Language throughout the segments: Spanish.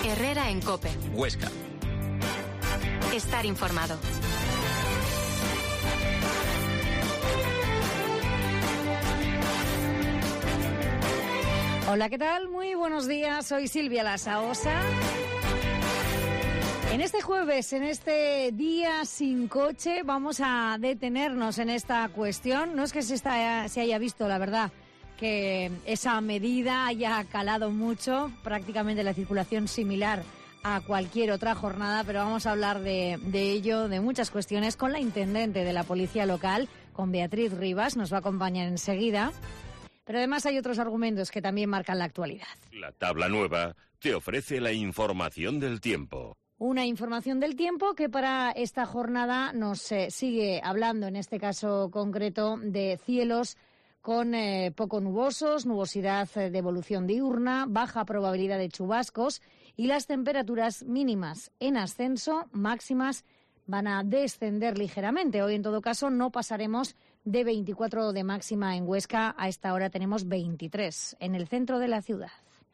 Herrera en COPE. Huesca. Estar informado. Hola, ¿qué tal? Muy buenos días, soy Silvia Lasaosa. En este jueves, en este día sin coche, vamos a detenernos en esta cuestión. No es que se haya visto, la verdad, que esa medida haya calado mucho, prácticamente la circulación similar a cualquier otra jornada, pero vamos a hablar de ello, de muchas cuestiones, con la intendente de la Policía Local, con Beatriz Rivas, nos va a acompañar enseguida. Pero además hay otros argumentos que también marcan la actualidad. La tabla nueva te ofrece la información del tiempo. Una información del tiempo que para esta jornada nos sigue hablando, en este caso concreto, de cielos con poco nubosos, nubosidad de evolución diurna, baja probabilidad de chubascos y las temperaturas mínimas en ascenso, máximas van a descender ligeramente. Hoy, en todo caso, no pasaremos de 24 de máxima en Huesca. A esta hora tenemos 23 en el centro de la ciudad.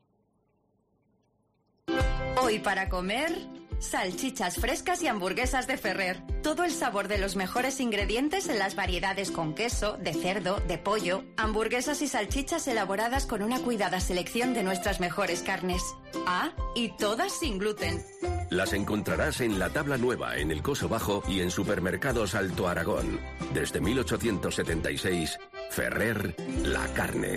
Hoy para comer, salchichas frescas y hamburguesas de Ferrer. Todo el sabor de los mejores ingredientes en las variedades con queso, de cerdo, de pollo. Hamburguesas y salchichas elaboradas con una cuidada selección de nuestras mejores carnes. Ah, y todas sin gluten. Las encontrarás en la tabla nueva, en el Coso Bajo y en Supermercados Alto Aragón. Desde 1876, Ferrer, la carne.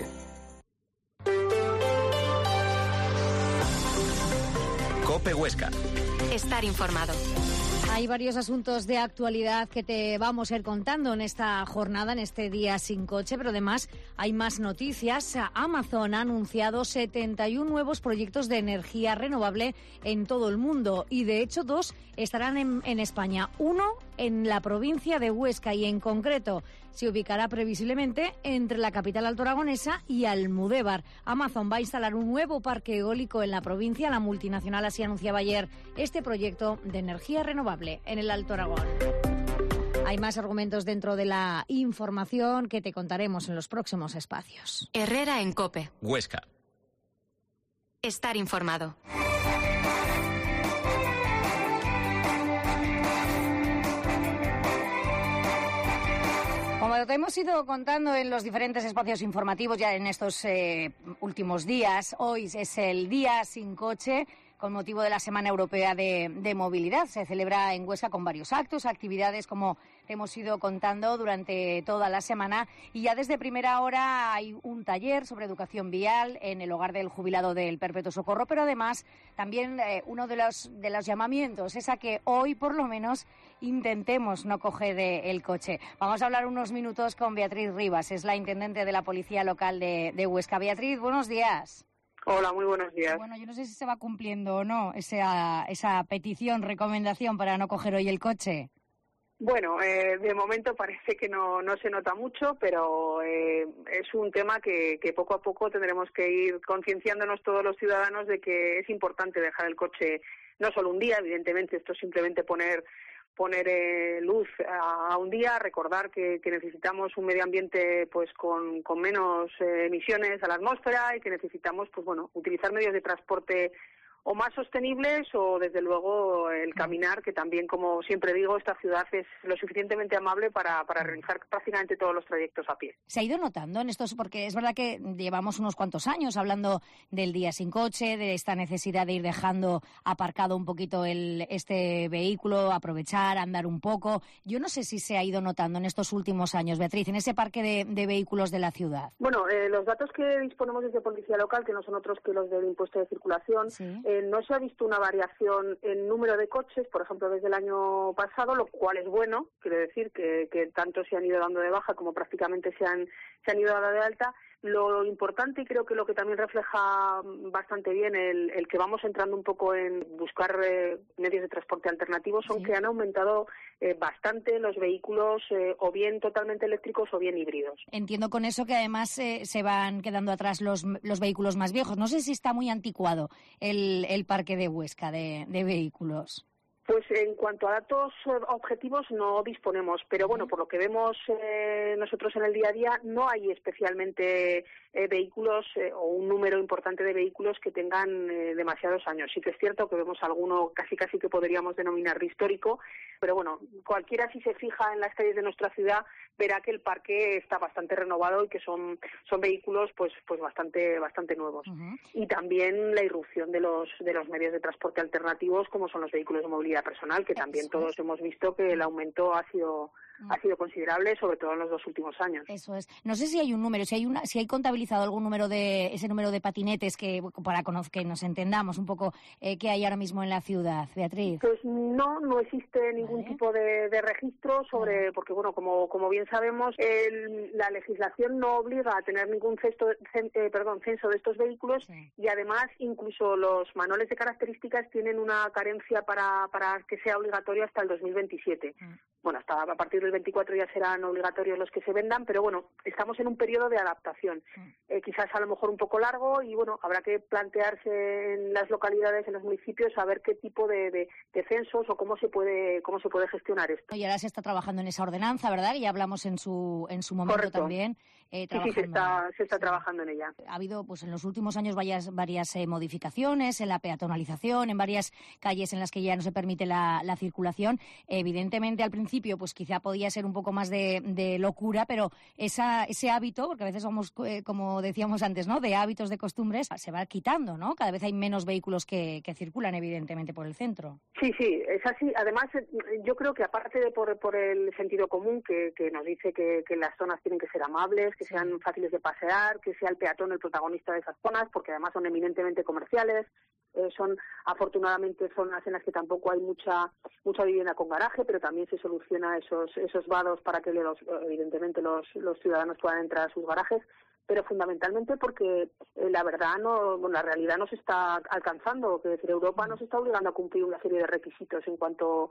COPE Huesca. Estar informado. Hay varios asuntos de actualidad que te vamos a ir contando en esta jornada, en este día sin coche, pero además hay más noticias. Amazon ha anunciado 71 nuevos proyectos de energía renovable en todo el mundo y de hecho 2 estarán en España. Uno en la provincia de Huesca y en concreto se ubicará previsiblemente entre la capital altoaragonesa y Almudévar. Amazon va a instalar un nuevo parque eólico en la provincia. La multinacional así anunciaba ayer este proyecto de energía renovable en el Alto Aragón. Hay más argumentos dentro de la información que te contaremos en los próximos espacios. Herrera en COPE. Huesca. Estar informado. Como te hemos ido contando en los diferentes espacios informativos ya en estos últimos días, hoy es el día sin coche con motivo de la Semana Europea de Movilidad. Se celebra en Huesca con varios actos, actividades, como te hemos ido contando durante toda la semana. Y ya desde primera hora hay un taller sobre educación vial en el hogar del jubilado del Perpetuo Socorro, pero además también uno de los llamamientos es a que hoy por lo menos intentemos no coger el coche. Vamos a hablar unos minutos con Beatriz Rivas, es la intendente de la Policía Local de Huesca. Beatriz, buenos días. Hola, muy buenos días. Bueno, yo no sé si se va cumpliendo o no esa petición, recomendación para no coger hoy el coche. Bueno, de momento parece que no se nota mucho, pero es un tema que poco a poco tendremos que ir concienciándonos todos los ciudadanos de que es importante dejar el coche no solo un día, evidentemente esto es simplemente poner luz a un día, recordar que necesitamos un medio ambiente pues con menos emisiones a la atmósfera y que necesitamos pues bueno utilizar medios de transporte o más sostenibles o desde luego el caminar, que también, como siempre digo, esta ciudad es lo suficientemente amable para realizar prácticamente todos los trayectos a pie. ¿Se ha ido notando en estos? Porque es verdad que llevamos unos cuantos años hablando del día sin coche, de esta necesidad de ir dejando aparcado un poquito este vehículo, aprovechar, andar un poco. Yo no sé si se ha ido notando en estos últimos años, Beatriz, en ese parque de vehículos de la ciudad. Bueno, los datos que disponemos desde Policía Local, que no son otros que los del impuesto de circulación, ¿sí? No se ha visto una variación en número de coches, por ejemplo, desde el año pasado, lo cual es bueno, quiere decir que tanto se han ido dando de baja como prácticamente se han ido dando de alta. Lo importante, y creo que lo que también refleja bastante bien el que vamos entrando un poco en buscar medios de transporte alternativos, son que han aumentado bastante los vehículos o bien totalmente eléctricos o bien híbridos. Entiendo con eso que además se van quedando atrás los vehículos más viejos. No sé si está muy anticuado el parque de Huesca de vehículos. Pues en cuanto a datos objetivos no disponemos, pero bueno, por lo que vemos nosotros en el día a día no hay especialmente vehículos o un número importante de vehículos que tengan demasiados años. Sí que es cierto que vemos alguno casi que podríamos denominar de histórico, pero bueno, cualquiera si se fija en las calles de nuestra ciudad verá que el parque está bastante renovado y que son vehículos pues bastante nuevos. Uh-huh. Y también la irrupción de los medios de transporte alternativos, como son los vehículos de movilidad personal, que también todos hemos visto que el aumento ha sido considerable, sobre todo en los 2 últimos años. Eso es. No sé si hay un número, si hay contabilizado algún número de ese número de patinetes que para que nos entendamos un poco qué hay ahora mismo en la ciudad, Beatriz. Pues no existe ningún tipo de registro sobre, porque bueno, como bien sabemos, la legislación no obliga a tener ningún censo de estos vehículos, y además incluso los manuales de características tienen una carencia para que sea obligatorio hasta el 2027. Bueno, hasta a partir del 24 ya serán obligatorios los que se vendan, pero bueno, estamos en un periodo de adaptación. Quizás a lo mejor un poco largo, y bueno, habrá que plantearse en las localidades, en los municipios, a ver qué tipo de censos o cómo se puede gestionar esto. Y ahora se está trabajando en esa ordenanza, ¿verdad? Y ya hablamos en su momento. Correcto. También. Sí, se está trabajando en ella. Ha habido pues en los últimos años varias modificaciones en la peatonalización, en varias calles en las que ya no se permite la circulación. Evidentemente al principio pues quizá podía ser un poco más de locura, pero ese hábito, porque a veces somos, como decíamos antes, ¿no?, de hábitos, de costumbres, se va quitando, ¿no? Cada vez hay menos vehículos que circulan evidentemente por el centro. Sí, es así. Además, yo creo que aparte de por el sentido común que nos dice que las zonas tienen que ser amables, que sean fáciles de pasear, que sea el peatón el protagonista de esas zonas, porque además son eminentemente comerciales, son afortunadamente zonas en las que tampoco hay mucha vivienda con garaje, pero también se soluciona esos vados para que evidentemente los ciudadanos puedan entrar a sus garajes, pero fundamentalmente porque la realidad nos está alcanzando, que decir, Europa nos está obligando a cumplir una serie de requisitos en cuanto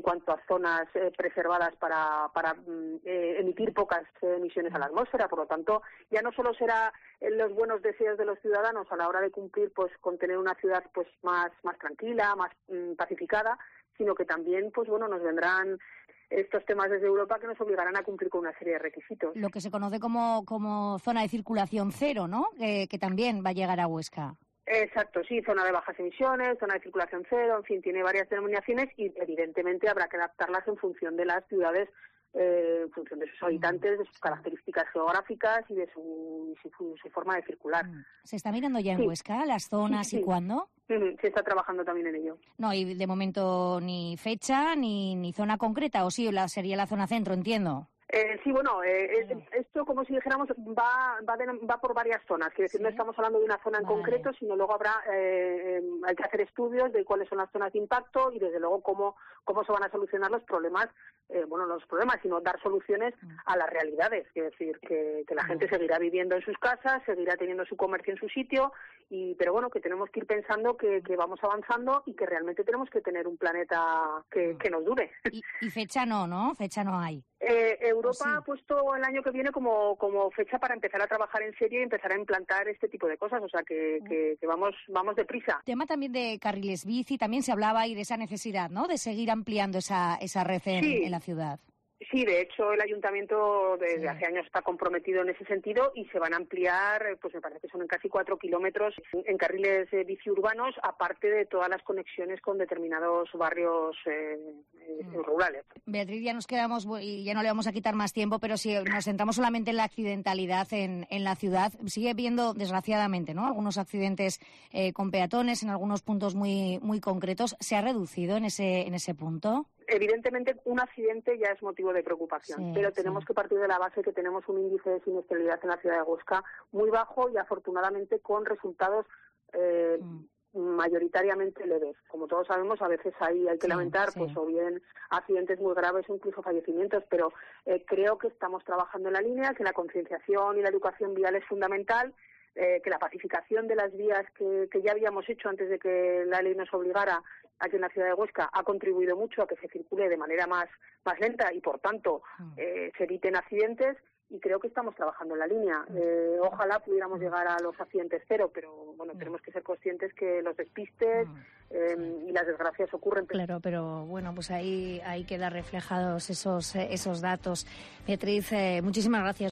a zonas preservadas para emitir pocas emisiones a la atmósfera. Por lo tanto, ya no solo será los buenos deseos de los ciudadanos a la hora de cumplir pues con tener una ciudad pues más tranquila, más pacificada, sino que también pues bueno, nos vendrán estos temas desde Europa que nos obligarán a cumplir con una serie de requisitos. Lo que se conoce como zona de circulación cero, ¿no? Que también va a llegar a Huesca. Exacto, sí, zona de bajas emisiones, zona de circulación cero, en fin, tiene varias denominaciones y evidentemente habrá que adaptarlas en función de las ciudades, en función de sus habitantes, de sus características geográficas y de su forma de circular. ¿Se está mirando ya en Huesca las zonas y cuándo? Se está trabajando también en ello. No, y de momento ni fecha ni zona concreta, o sí, sería la zona centro, entiendo. Sí, bueno, esto como si dijéramos va por varias zonas, quiere decir, no estamos hablando de una zona en concreto, sino luego hay que hacer estudios de cuáles son las zonas de impacto y desde luego cómo se van a solucionar los problemas, sino dar soluciones a las realidades, quiere decir que la gente seguirá viviendo en sus casas, seguirá teniendo su comercio en su sitio, pero bueno, que tenemos que ir pensando que vamos avanzando y que realmente tenemos que tener un planeta que nos dure. Y fecha no, fecha no hay. Europa ha puesto el año que viene como fecha para empezar a trabajar en serio y empezar a implantar este tipo de cosas, o sea que vamos deprisa. Tema también de carriles bici, también se hablaba ahí de esa necesidad, ¿no?, de seguir ampliando esa red en la ciudad. Sí, de hecho el ayuntamiento desde hace años está comprometido en ese sentido y se van a ampliar, pues me parece que son en casi 4 kilómetros en carriles bici urbanos, aparte de todas las conexiones con determinados barrios rurales. Beatriz, ya nos quedamos y ya no le vamos a quitar más tiempo, pero si nos centramos solamente en la accidentalidad en la ciudad, sigue habiendo desgraciadamente, ¿no?, algunos accidentes con peatones en algunos puntos muy muy concretos. ¿Se ha reducido en ese punto? Evidentemente, un accidente ya es motivo de preocupación, pero tenemos que partir de la base que tenemos un índice de siniestralidad en la ciudad de Huesca muy bajo y afortunadamente con resultados mayoritariamente leves. Como todos sabemos, a veces hay que lamentar pues o bien accidentes muy graves o incluso fallecimientos, pero creo que estamos trabajando en la línea, que la concienciación y la educación vial es fundamental, que la pacificación de las vías que ya habíamos hecho antes de que la ley nos obligara aquí en la ciudad de Huesca ha contribuido mucho a que se circule de manera más lenta y, por tanto, se eviten accidentes, y creo que estamos trabajando en la línea. Ojalá pudiéramos llegar a los accidentes cero, pero bueno, tenemos que ser conscientes que los despistes y las desgracias ocurren. Claro, pero bueno, pues ahí quedan reflejados esos datos. Beatriz, muchísimas gracias.